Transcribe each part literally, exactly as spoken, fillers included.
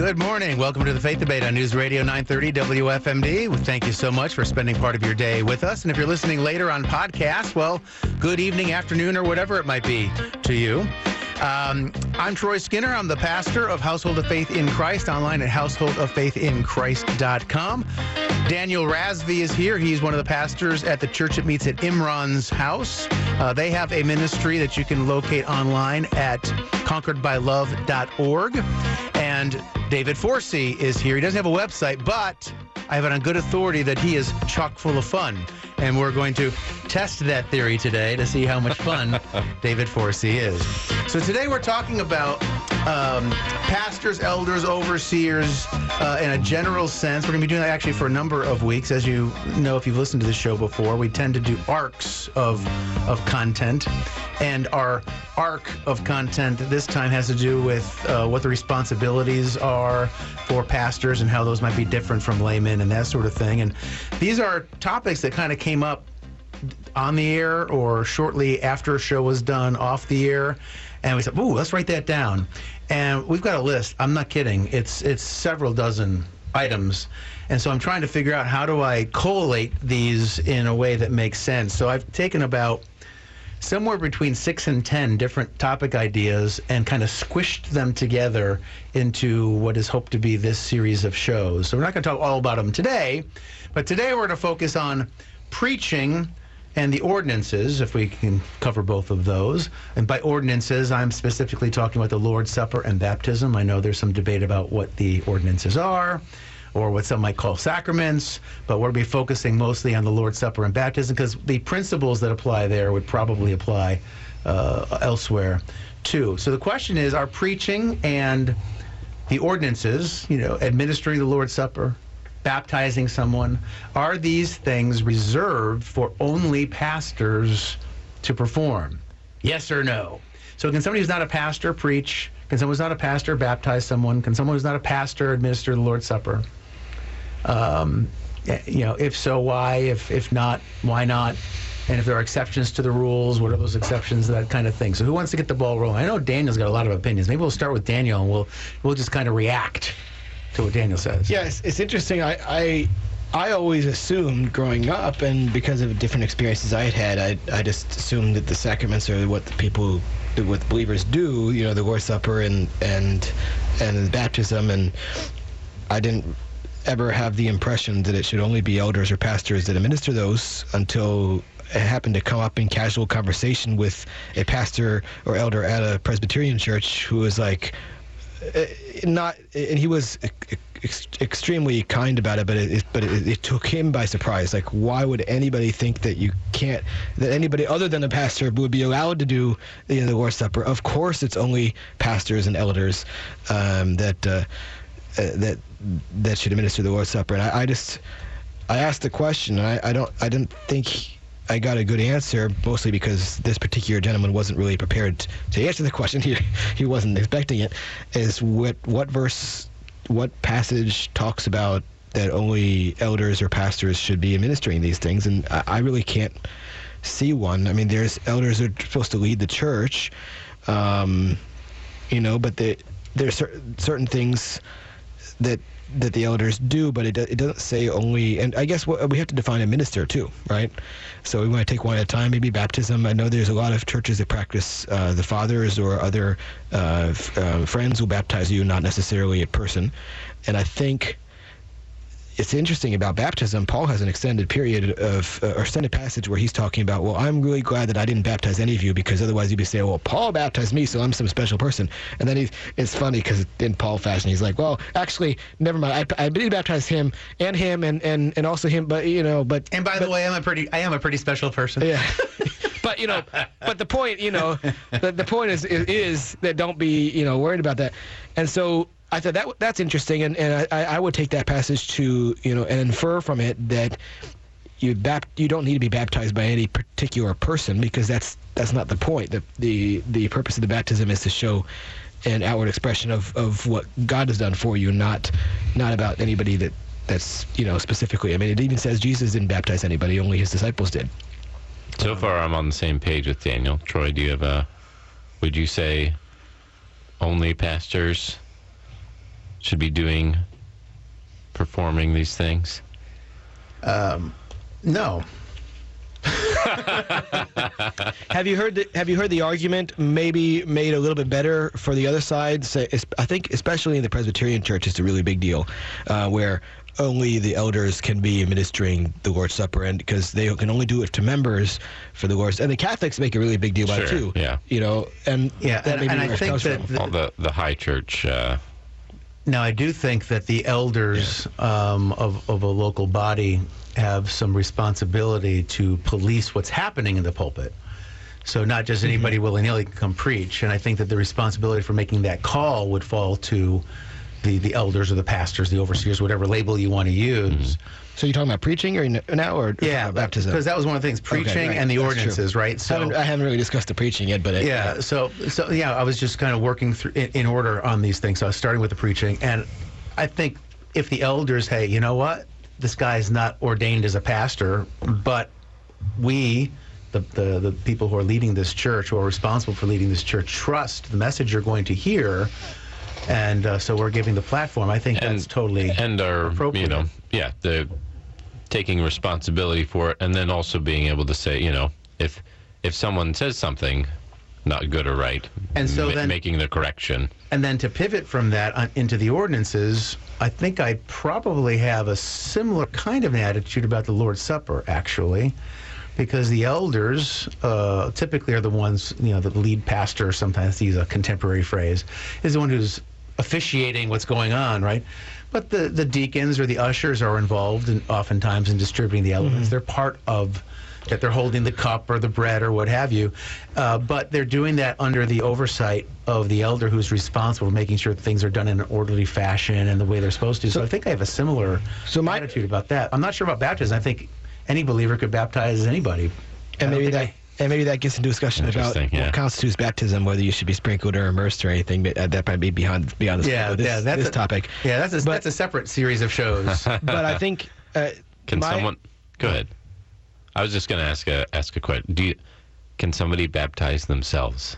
Good morning. Welcome to the Faith Debate on News Radio nine thirty W F M D. Well, thank you so much for spending part of your day with us. And if you're listening later on podcast, well, good evening, afternoon, or whatever it might be to you. Um, I'm Troy Skinner. I'm the pastor of Household of Faith in Christ, online at household of faith in christ dot com. Daniel Razvi is here. He's one of the pastors at the church that meets at Imran's house. Uh, they have a ministry that you can locate online at conquered by love dot org. And David Forsey is here. He doesn't have a website, but I have it on good authority that he is chock full of fun. And we're going to test that theory today to see how much fun David Forsey is. So today we're talking about um, pastors, elders, overseers uh, in a general sense. We're going to be doing that actually for a number of weeks. As you know, if you've listened to the show before, we tend to do arcs of, of content. And our arc of content this time has to do with uh, what the responsibilities are for pastors and how those might be different from laymen and that sort of thing. And these are topics that kind of came up on the air or shortly after a show was done off the air. And we said, ooh, let's write that down. And we've got a list. I'm not kidding. It's, it's several dozen items. And so I'm trying to figure out how do I collate these in a way that makes sense. So I've taken about somewhere between six and ten different topic ideas and kind of squished them together into what is hoped to be this series of shows. So we're not going to talk all about them today, but today we're going to focus on preaching and the ordinances, if we can cover both of those. And by ordinances, I'm specifically talking about the Lord's Supper and baptism. I know there's some debate about what the ordinances are, or what some might call sacraments, but we'll be focusing mostly on the Lord's Supper and baptism because the principles that apply there would probably apply uh, elsewhere too. So the question is, are preaching and the ordinances, you know, administering the Lord's Supper, baptizing someone, are these things reserved for only pastors to perform? Yes or no? So can somebody who's not a pastor preach? Can someone who's not a pastor baptize someone? Can someone who's not a pastor administer the Lord's Supper? Um, you know, if so, why? If if not, why not? And if there are exceptions to the rules, what are those exceptions? That kind of thing. So who wants to get the ball rolling? I know Daniel's got a lot of opinions. Maybe we'll start with Daniel, and we'll we'll just kind of react to what Daniel says. Yeah, it's, it's interesting. I, I I always assumed growing up, and because of different experiences I had had, I I just assumed that the sacraments are what the people, what believers do. You know, the Lord's Supper and and and baptism, and I didn't ever have the impression that it should only be elders or pastors that administer those until it happened to come up in casual conversation with a pastor or elder at a Presbyterian church who was like, not, and he was ex extremely kind about it, but it, but it, it took him by surprise. Like, why would anybody think that you can't, that anybody other than a pastor would be allowed to do you know, the Lord's Supper? Of course, it's only pastors and elders um, that uh, uh, that that should administer the Lord's Supper. And I, I just, I asked the question, and I, I don't, I didn't think I got a good answer, mostly because this particular gentleman wasn't really prepared to answer the question. He he wasn't expecting it. Is what what verse, what passage talks about that only elders or pastors should be administering these things? And I, I really can't see one. I mean, there's elders who are supposed to lead the church, um, you know, but they, there's cer certain things that that the elders do, but it, it doesn't say only, and I guess what, we have to define a minister too, right? So we want to take one at a time, maybe baptism. I know there's a lot of churches that practice uh, the fathers or other uh, f uh, friends will baptize you, not necessarily a person. And I think it's interesting about baptism. Paul has an extended period of, uh, or extended passage where he's talking about, well, I'm really glad that I didn't baptize any of you, because otherwise you'd be saying, well, Paul baptized me, so I'm some special person. And then he's, it's funny because in Paul fashion, he's like, well, actually, never mind. I, I did baptize him and him and, and, and also him, but, you know, but. And by but, the way, I'm a pretty, I am a pretty special person. Yeah. But, you know, but the point, you know, the, the point is, is, is that don't be, you know, worried about that. And so, I thought that that's interesting, and, and I, I would take that passage to, you know, and infer from it that you bap you don't need to be baptized by any particular person, because that's that's not the point. The the the purpose of the baptism is to show an outward expression of, of what God has done for you, not not about anybody that that's, you know, specifically. I mean, it even says Jesus didn't baptize anybody, only his disciples did. So um, far, I'm on the same page with Daniel. Troy, do you have a? Would you say only pastors should be doing, performing these things? Um, no. Have you heard the, Have you heard the argument maybe made a little bit better for the other side? Say, es- I think especially in the Presbyterian Church, it's a really big deal, uh, where only the elders can be administering the Lord's Supper, and because they can only do it to members for the Lord's. And the Catholics make a really big deal about Sure, it too. yeah. You know, and Yeah, that and, may be and where I it think comes that from. the, All the, the high church... Uh, now I do think that the elders um, of, of a local body have some responsibility to police what's happening in the pulpit. So not just anybody Mm-hmm. willy-nilly can come preach. And I think that the responsibility for making that call would fall to the, the elders or the pastors, the overseers, whatever label you want to use. So you're talking about preaching or n- now, or Yeah, about baptism? because that was one of the things, preaching right, and the that's ordinances, true. right? I, So haven't, I haven't really discussed the preaching yet, but it, yeah, so so yeah, I was just kind of working through in, in order on these things. So I was starting with the preaching, and I think if the elders, hey, you know what, this guy is not ordained as a pastor, but we, the the the people who are leading this church, who are responsible for leading this church, trust the message you're going to hear, and uh, so we're giving the platform. I think and, that's totally and are, appropriate. you know, yeah, the taking responsibility for it, and then also being able to say, you know, if if someone says something not good or right, And so ma- then- making the correction. And then to pivot from that on, into the ordinances, I think I probably have a similar kind of an attitude about the Lord's Supper, actually, because the elders uh, typically are the ones, you know, the lead pastor, sometimes to use a contemporary phrase, is the one who's officiating what's going on, right? But the, the deacons or the ushers are involved in, oftentimes in distributing the elements. They're part of that. They're holding the cup or the bread or what have you. Uh, but they're doing that under the oversight of the elder who's responsible for making sure that things are done in an orderly fashion and the way they're supposed to. So, I think I have a similar So my- attitude about that. I'm not sure about baptism. I think any believer could baptize anybody. I and don't maybe think that I- and maybe that gets into discussion about Interesting, yeah. what constitutes baptism, whether you should be sprinkled or immersed or anything. But uh, that might be beyond beyond this, Yeah, this, yeah, that's this a- topic. Yeah, that's a, But- that's a separate series of shows. But I think uh, Can my- someone go ahead? I was just going to ask a ask a question. Do you, can somebody baptize themselves?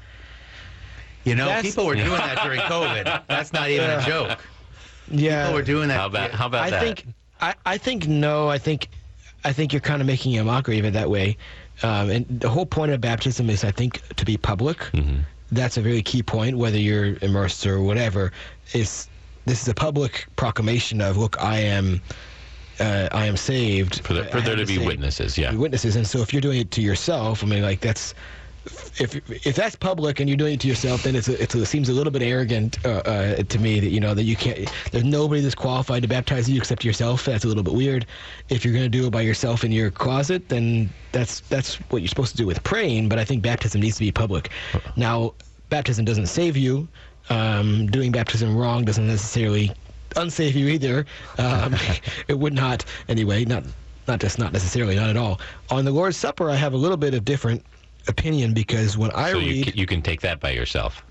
You know, That's- people were doing that during COVID. That's not even a joke. Yeah, People were doing that. How about how about I that? think I, I think no. I think I think you're kind of making a mockery of it that way. Um, and the whole point of baptism is, I think, to be public. Mm-hmm. That's a very key point. Whether you're immersed or whatever, is this is a public proclamation of, look, I am. Uh, I am saved. for, the, for I there have to be saved- witnesses, yeah. witnesses. And so if you're doing it to yourself, I mean, like that's if if that's public and you're doing it to yourself, then it's a, it's a, it seems a little bit arrogant uh, uh, to me that you know that you can't. There's nobody that's qualified to baptize you except yourself. That's a little bit weird. If you're going to do it by yourself in your closet, then that's that's what you're supposed to do with praying. But I think baptism needs to be public. Now, baptism doesn't save you. Um, doing baptism wrong doesn't necessarily unsave you either. Um, it would not anyway. Not not just not necessarily, not at all. On the Lord's Supper, I have a little bit of different opinion because when I So read, you can, you can take that by yourself.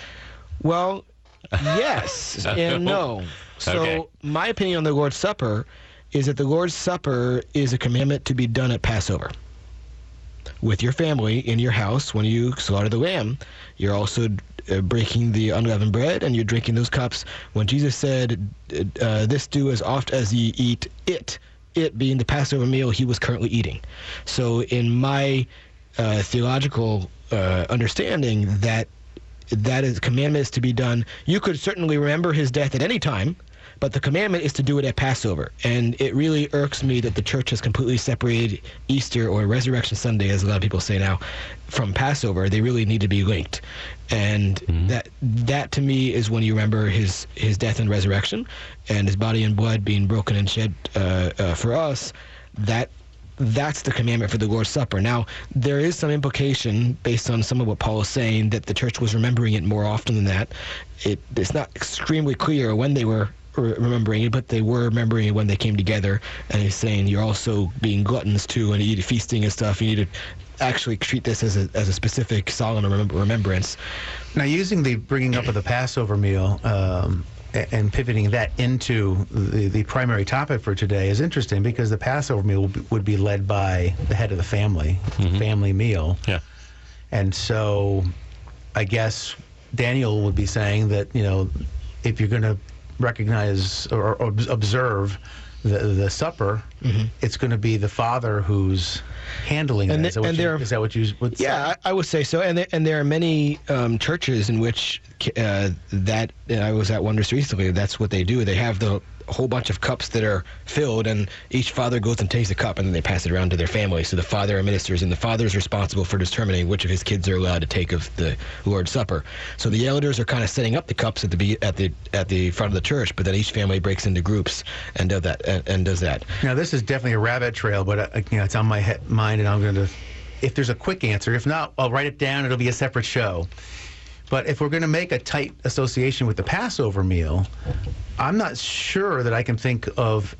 well, yes and no. So Okay. my opinion on the Lord's Supper is that the Lord's Supper is a commandment to be done at Passover. With your family in your house, when you slaughter the lamb, you're also uh, breaking the unleavened bread and you're drinking those cups. When Jesus said, uh, this do as oft as ye eat it, it being the Passover meal he was currently eating. So in my uh, theological uh, understanding, that that is commandment is to be done. You could certainly remember his death at any time, but the commandment is to do it at Passover. And it really irks me that the church has completely separated Easter, or Resurrection Sunday, as a lot of people say now, from Passover. They really need to be linked. And Mm-hmm. that that to me is when you remember his, his death and resurrection, and his body and blood being broken and shed uh, uh, for us. That that's the commandment for the Lord's Supper. Now, there is some implication based on some of what Paul is saying that the church was remembering it more often than that. It, it's not extremely clear when they were re- remembering it, but they were remembering it when they came together. And he's saying you're also being gluttons too, and you need feasting and stuff. You need to actually treat this as a, as a specific solemn remem- remembrance. Now, using the bringing up of the Passover meal um, a- and pivoting that into the, the primary topic for today is interesting, because the Passover meal would be, would be led by the head of the family, family meal. Yeah. And so I guess Daniel would be saying that, you know, if you're going to recognize or, or observe the the supper, mm-hmm. it's going to be the father who's handling and it. The, is, and you, is that what you would yeah, say? I, I would say so. And there, and there are many um, churches in which uh, that, and I was at one just recently, that's what they do. They have the whole bunch of cups that are filled, and each father goes and takes a cup, and then they pass it around to their family. So the father administers, and the father is responsible for determining which of his kids are allowed to take of the Lord's Supper. So the elders are kind of setting up the cups at the at the at the front of the church, but then each family breaks into groups and does that. And, and does that. Now this is definitely a rabbit trail, but uh, you know, it's on my he- mind, and I'm going to, if there's a quick answer, if not, I'll write it down. It'll be a separate show. But if we're going to make a tight association with the Passover meal, I'm not sure that I can think of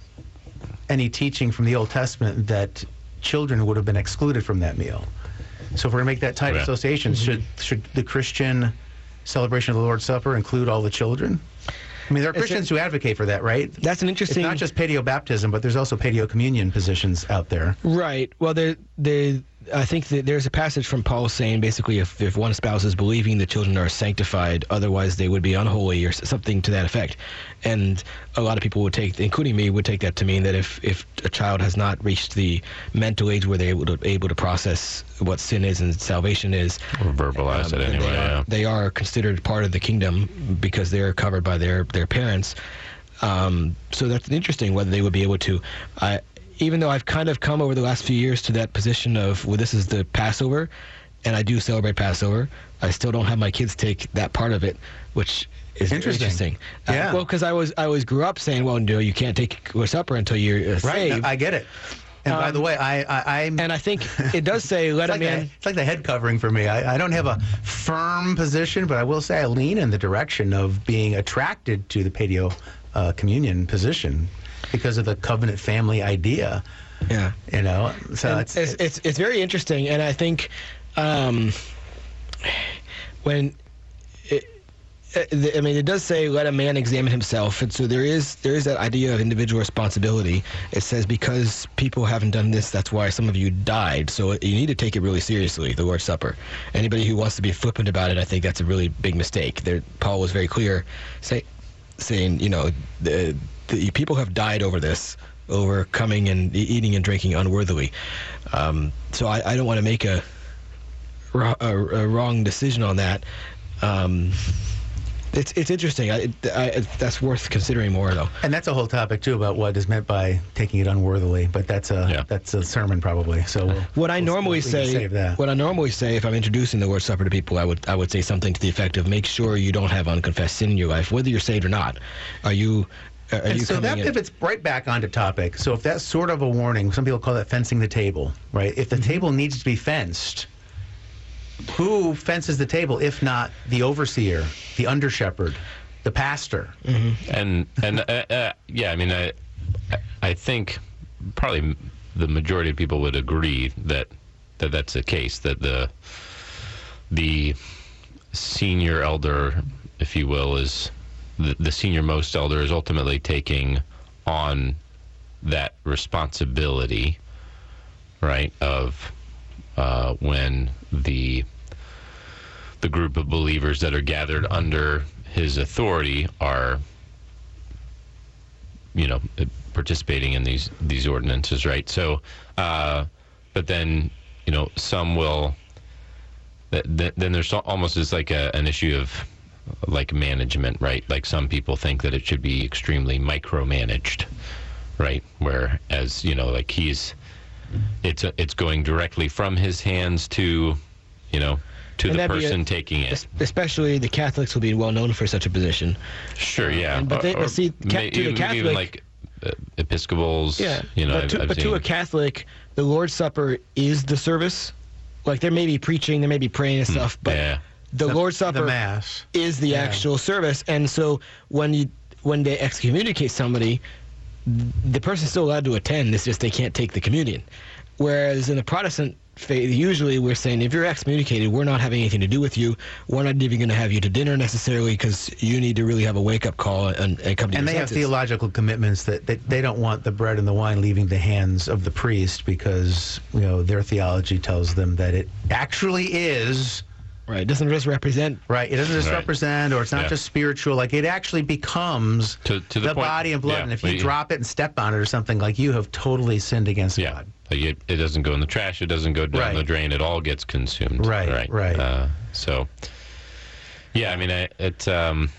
any teaching from the Old Testament that children would have been excluded from that meal. So if we're going to make that tight yeah. association, mm-hmm. should should the Christian celebration of the Lord's Supper include all the children? I mean, there are Christians who advocate for that, right? That's an interesting... It's not just paleo-baptism, but there's also paleo-communion positions out there. Right. Well, there, there, I think that there's a passage from Paul saying basically if, if one spouse is believing, the children are sanctified, otherwise they would be unholy, or something to that effect. And a lot of people would take, including me, would take that to mean that if, if a child has not reached the mental age where they're able to, able to process what sin is and salvation is, or verbalize um, it anyway, they are, yeah. they are considered part of the kingdom because they're covered by their, their parents. Um, so that's interesting whether they would be able to. I, even though I've kind of come over the last few years to that position of, well, this is the Passover, and I do celebrate Passover, I still don't have my kids take that part of it, which is interesting. interesting. Yeah. Uh, well, because I was I always grew up saying, well, no, you can't take supper until you're uh, right. saved. I get it. And um, by the way, I, I, I'm... And I think it does say, let it's a like man... The, it's like the head covering for me. I, I don't have a firm position, but I will say I lean in the direction of being attracted to the paleo uh, communion position because of the covenant family idea. Yeah. You know, so it's, it's, it's, it's very interesting. And I think um, when... It, I mean, it does say, let a man examine himself. And so there is there is that idea of individual responsibility. It says, because people haven't done this, that's why some of you died. So you need to take it really seriously, the Lord's Supper. Anybody who wants to be flippant about it, I think that's a really big mistake. There, Paul was very clear, say, saying, you know, the, the people have died over this, over coming and eating and drinking unworthily. Um, so I, I don't want to make a, a, a wrong decision on that. Um It's it's interesting. I, I, that's worth considering more, though. And that's a whole topic too about what is meant by taking it unworthily. But that's a yeah. that's a sermon probably. So we'll, what I we'll, normally we'll say, save that. what I normally say, if I'm introducing the Lord's Supper to people, I would I would say something to the effect of, make sure you don't have unconfessed sin in your life, whether you're saved or not. Are you? Are and you so coming that in? pivots right back onto topic. So if that's sort of a warning, some people call that fencing the table, right? If the mm-hmm. table needs to be fenced, who fences the table if not the overseer, the under shepherd, the pastor? Mm-hmm. And and uh, uh, yeah, I mean, I I think probably the majority of people would agree that that that's the case. That the the senior elder, if you will, is the, the senior most elder is ultimately taking on that responsibility, right? Of uh, when the the group of believers that are gathered under his authority are, you know, participating in these these ordinances, right? So, uh, but then, you know, some will. Th- th- then there's almost as like a, an issue of like management, right? Like some people think that it should be extremely micromanaged, right? Whereas, you know, like he's, it's a, it's going directly from his hands to, you know, to and the person a, taking it. Especially the Catholics will be well known for such a position. Sure, yeah. And, but, they, or, but see, ca- may, to even, the Catholic, even like uh, Episcopals, yeah, you know, but, I've, to, I've but seen, to a Catholic, the Lord's Supper is the service. Like, there may be preaching, there may be praying and stuff, but yeah. the, the Lord's Supper the Mass. is the yeah. actual service. And so when you when they excommunicate somebody, the person's still allowed to attend. It's just they can't take the communion. Whereas in the Protestant faith, usually we're saying, if you're excommunicated, we're not having anything to do with you. We're not even going to have you to dinner necessarily, because you need to really have a wake-up call and, and come to and your they have senses. theological commitments that, that they don't want the bread and the wine leaving the hands of the priest, because, you know, their theology tells them that it actually is Right. It doesn't just represent. Right. It doesn't just Right. represent, or it's not Yeah. just spiritual. Like, it actually becomes To- to the the point- body and blood. yeah. And if you Well, drop it and step on it or something, like, you have totally sinned against Yeah. God. Like it, it doesn't go in the trash. It doesn't go down Right. the drain. It all gets consumed. Right, Right. right. Uh, so, yeah, I mean, I, it. Um,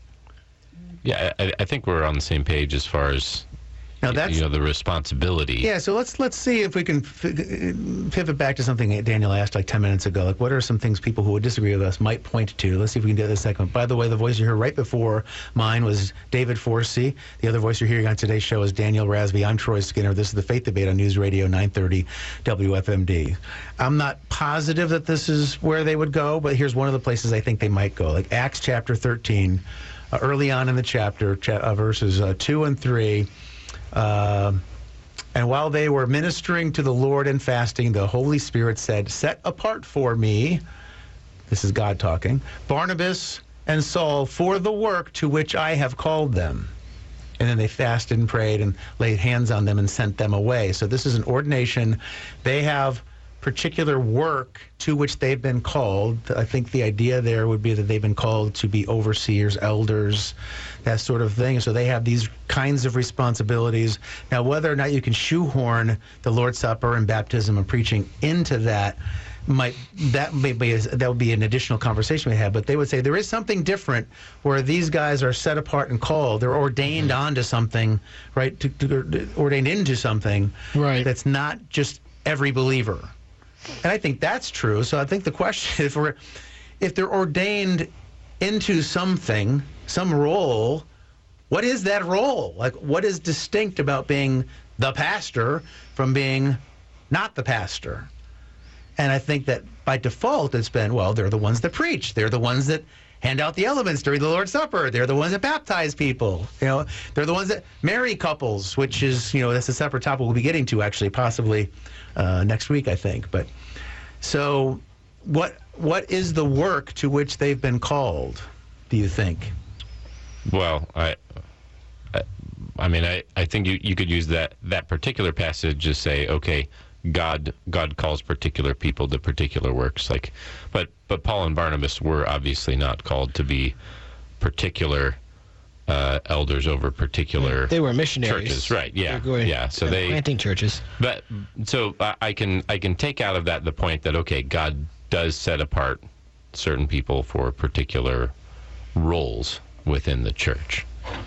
yeah, I, I think we're on the same page as far as Now, that's you know the responsibility. Yeah, so let's let's see if we can f- pivot back to something that Daniel asked like ten minutes ago. Like, what are some things people who would disagree with us might point to? Let's see if we can do this segment. By the way, the voice you heard right before mine was David Forsey. The other voice you're hearing on today's show is Daniel Rasby. I'm Troy Skinner. This is the Faith Debate on News Radio nine thirty W F M D. I'm not positive that this is where they would go, but here's one of the places I think they might go. Like Acts chapter thirteen, uh, early on in the chapter, cha- uh, verses uh, two and three. Uh, and while they were ministering to the Lord and fasting, the Holy Spirit said, "Set apart for me," this is God talking, "Barnabas and Saul for the work to which I have called them." And then they fasted and prayed and laid hands on them and sent them away. So this is an ordination. They have particular work to which they've been called. I think the idea there would be that they've been called to be overseers, elders, that sort of thing. So they have these kinds of responsibilities. Now, whether or not you can shoehorn the Lord's Supper and baptism and preaching into that, might that may be that would be an additional conversation we have. But they would say there is something different where these guys are set apart and called. They're ordained onto something, right? To, to, ordained into something, Right. That's not just every believer. And I think that's true. So I think the question, if we're, if they're ordained into something, some role, what is that role? Like, what is distinct about being the pastor from being not the pastor? And I think that by default, it's been, well, they're the ones that preach. They're the ones that hand out the elements during the Lord's Supper. They're the ones that baptize people. You know, they're the ones that marry couples, which is, you know, that's a separate topic we'll be getting to actually possibly uh, next week, I think. But so what what is the work to which they've been called, do you think? Well, I, I, I mean, I, I think you, you could use that, that particular passage to say, okay, God God calls particular people to particular works. Like, but but Paul and Barnabas were obviously not called to be particular uh, elders over particular They were missionaries. churches, right? Yeah, They're going- yeah. So yeah, they planting churches. But so I I can I can take out of that the point that okay, God does set apart certain people for particular roles within the church.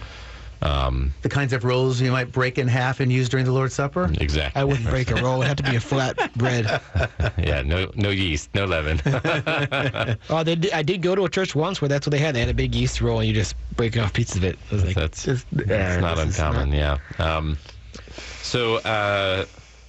Um, The kinds of rolls you might break in half and use during the Lord's Supper? exactly. I wouldn't break a roll. It had to be a flat bread. Yeah, no no yeast, no leaven. Oh, they did, I did go to a church once where that's what they had. They had a big yeast roll, and you just break off pieces of it. I was like, That's just, that's uh, not this is uncommon. Yeah. Um, so. Uh,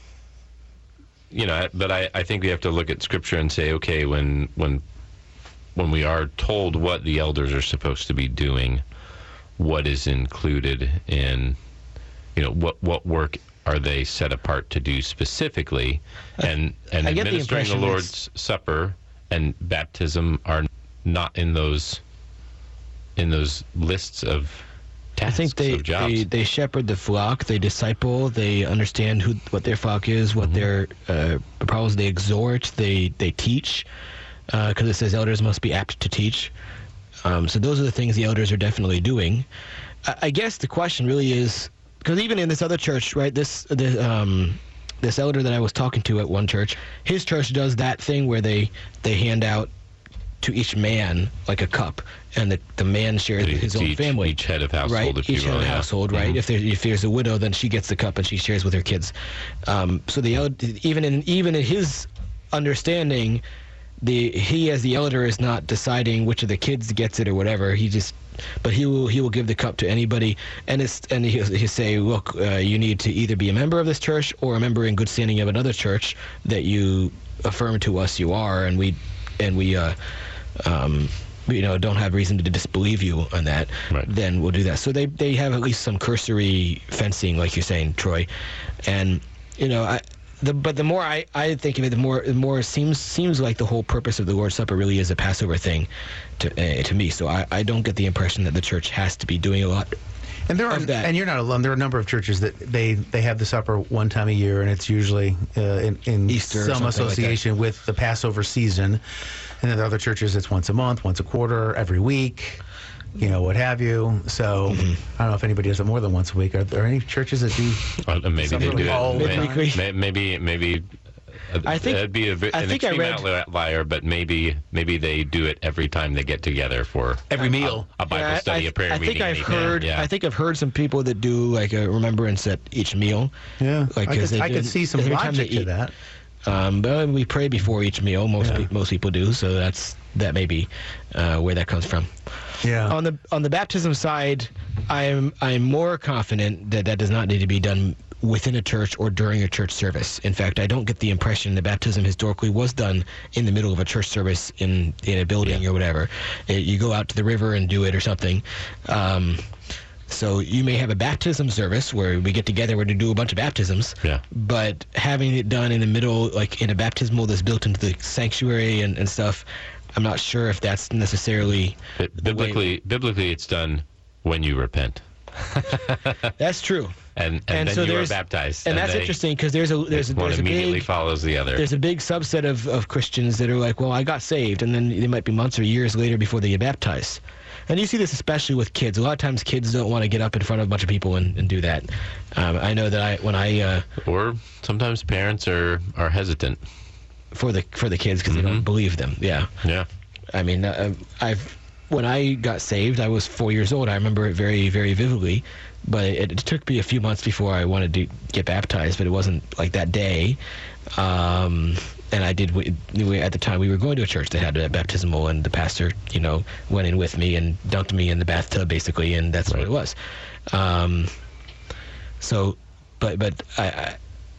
You know, but I, I think we have to look at Scripture and say, okay, when when when we are told what the elders are supposed to be doing, what is included in, you know, what what work are they set apart to do specifically, and and I get the administering the impression Lord's Supper and baptism are not in those in those lists of I tasks think they, of jobs. they they shepherd the flock, they disciple, they understand who what their flock is, what their uh, problems. They exhort, they they teach, because it says elders must be apt to teach. Um, so those are the things the elders are definitely doing. I, I guess the question really is, because even in this other church, right, this the um, this elder that I was talking to at one church, his church does that thing where they they hand out to each man like a cup, and the, the man shares with his To own each, family. each head of household, Right, if each you will, head of yeah. household, right? Mhm. If, there, if there's a widow, then she gets the cup and she shares with her kids. Um, so the el- even in even in his understanding, the he as the elder is not deciding which of the kids gets it or whatever. He just, but he will he will give the cup to anybody, and it's and he'll, he'll say, look, uh, you need to either be a member of this church or a member in good standing of another church that you affirm to us you are, and we and we. Uh, um, you know, don't have reason to disbelieve you on that, Right. then we'll do that. So they, they have at least some cursory fencing, like you're saying, Troy. And, you know, I, the, but the more I, I think of it, the more the more it seems seems like the whole purpose of the Lord's Supper really is a Passover thing to uh, to me. So I, I don't get the impression that the church has to be doing a lot. And there are, of that. and you're not alone. There are a number of churches that they, they have the supper one time a year, and it's usually uh, in, in Easter or some something like that. association with the Passover season. And then there are other churches, it's once a month, once a quarter, every week, you know, what have you. So mm-hmm. I don't know if anybody does it more than once a week. Are there any churches that do? Uh, maybe they do all it. Maybe, maybe, maybe. I think it'd be a bit, I an think extreme I read, outlier, but maybe maybe they do it every time they get together for every meal, a, a Bible yeah, study, I, a prayer I meeting. think I've anything. heard. Yeah. I think I've heard some people that do like a remembrance at each meal. Yeah, like I could, they I do, could see some logic to that. Um, but we pray before each meal. Most yeah. pe- most people do, so that's that may be uh, where that comes from. Yeah. On the on the baptism side, I'm I'm more confident that that does not need to be done within a church or during a church service. In fact, I don't get the impression that baptism historically was done in the middle of a church service in in a building yeah. or whatever. It, you go out to the river and do it or something. Um, So you may have a baptism service where we get together, we're to do a bunch of baptisms. Yeah. But having it done in the middle, like in a baptismal that's built into the sanctuary and, and stuff, I'm not sure if that's necessarily But biblically. Biblically, it's done when you repent. That's true. And and, and then so you are there's, baptized. And, and that's they, interesting because there's a there's a, one there's a immediately big follows the other. there's a big subset of, of Christians that are like, well, I got saved, and then they might be months or years later before they get baptized. And you see this especially with kids. A lot of times kids don't want to get up in front of a bunch of people and, and do that. Um, I know that I when I uh, or sometimes parents are, are hesitant for the for the kids because mm-hmm. they don't believe them. Yeah. Yeah. I mean, uh, I've when I got saved, I was four years old. I remember it very very vividly. But it, it took me a few months before I wanted to get baptized. But it wasn't like that day. Um, And I did, we, we, at the time, we were going to a church that had a baptismal, and the pastor, you know, went in with me and dunked me in the bathtub, basically, and that's right. what it was. Um, so, but but I,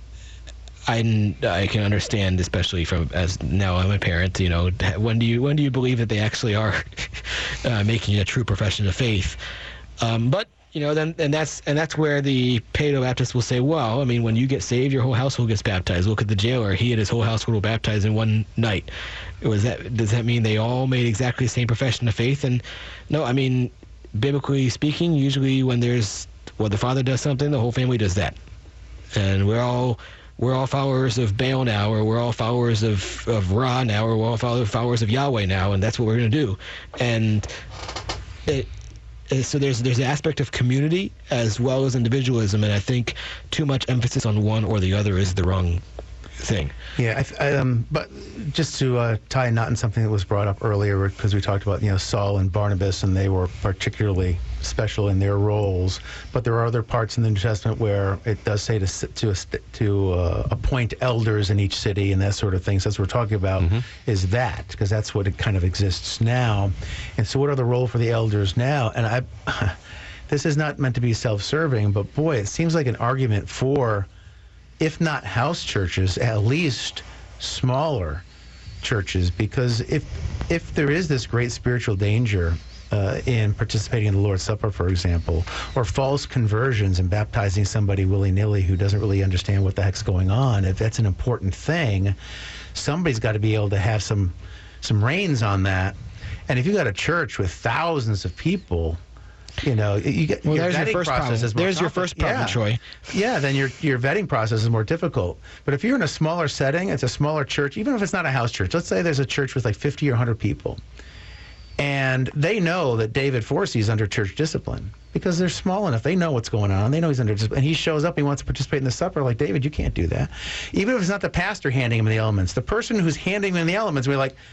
I, I can understand, especially from, as now I'm a parent, you know, when do you when do you believe that they actually are uh, making a true profession of faith? Um, but You know, then and that's and that's where the Paleo Baptists will say, well, I mean, when you get saved, your whole household gets baptized. Look at the jailer; he and his whole household were baptized in one night. Was that does that mean they all made exactly the same profession of faith? And no, I mean, biblically speaking, usually when there's well, the father does something, the whole family does that, and we're all we're all followers of Baal now, or we're all followers of of Ra now, or we're all followers of Yahweh now, and that's what we're going to do, and it. So there's there's an aspect of community as well as individualism, and I think too much emphasis on one or the other is the wrong thing. Yeah, I, I, um, but just to uh, tie a knot in something that was brought up earlier, because we talked about you know Saul and Barnabas, and they were particularly special in their roles. But there are other parts in the New Testament where it does say to to to uh, appoint elders in each city and that sort of thing. So that's what we're talking about mm-hmm. is that, because that's what it kind of exists now. And so, what are the role for the elders now? And I, this is not meant to be self-serving, but boy, it seems like an argument for, if not house churches, at least smaller churches, because if if there is this great spiritual danger uh, in participating in the Lord's Supper, for example, or false conversions and baptizing somebody willy-nilly who doesn't really understand what the heck's going on, if that's an important thing, somebody's got to be able to have some some reins on that. And if you got a church with thousands of people, you know, you get well, your there's vetting your first process problem. is more There's your first problem, yeah. Troy. Yeah, then your your vetting process is more difficult. But if you're in a smaller setting, it's a smaller church, even if it's not a house church. Let's say there's a church with like fifty or one hundred people, and they know that David Forsey is under church discipline because they're small enough. They know what's going on. They know he's under discipline. And he shows up, he wants to participate in the supper. Like, David, you can't do that. Even if it's not the pastor handing him the elements, the person who's handing him the elements, we're like,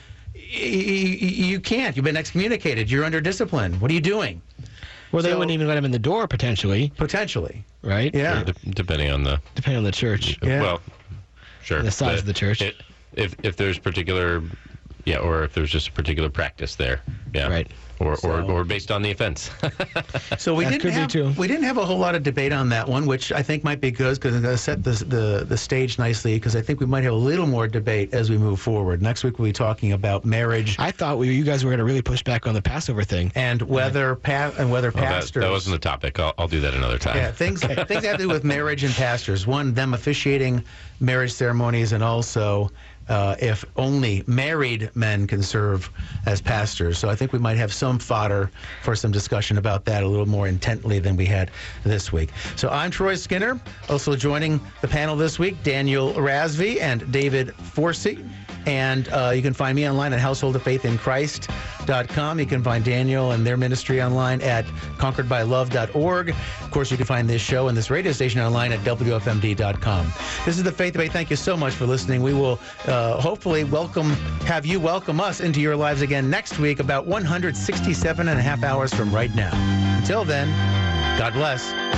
you can't. You've been excommunicated. You're under discipline. What are you doing? Well, they so, wouldn't even let him in the door, potentially. Potentially. Right? Yeah. D- depending on the... Depending on the church. Yeah. Well, sure. And the size but of the church. It, if if there's particular... Yeah, or if there's just a particular practice there. Yeah. Right. Or, So- or, or based on the offense. So we That didn't could be have too. we didn't have a whole lot of debate on that one, which I think might be good because it's going to set the, the the stage nicely. Because I think we might have a little more debate as we move forward. Next week we'll be talking about marriage I thought we, you guys were going to really push back on the Passover thing. and whether pa- and whether Well, that, pastors. that wasn't the topic. I'll, I'll do that another time. Yeah, things things that have to do with marriage and pastors. One, them officiating marriage ceremonies, and also uh, if only married men can serve as pastors. So I think we might have some fodder for some discussion about that a little more intently than we had this week. So I'm Troy Skinner. Also joining the panel this week, Daniel Razvi and David Forsey. And uh, you can find me online at household of faith in christ dot com. You can find Daniel and their ministry online at conquered by love dot org. Of course, you can find this show and this radio station online at W F M D dot com. This is the Faith Debate. Thank you so much for listening. We will uh, hopefully welcome, have you welcome us into your lives again next week, about one hundred sixty-seven and a half hours from right now. Until then, God bless.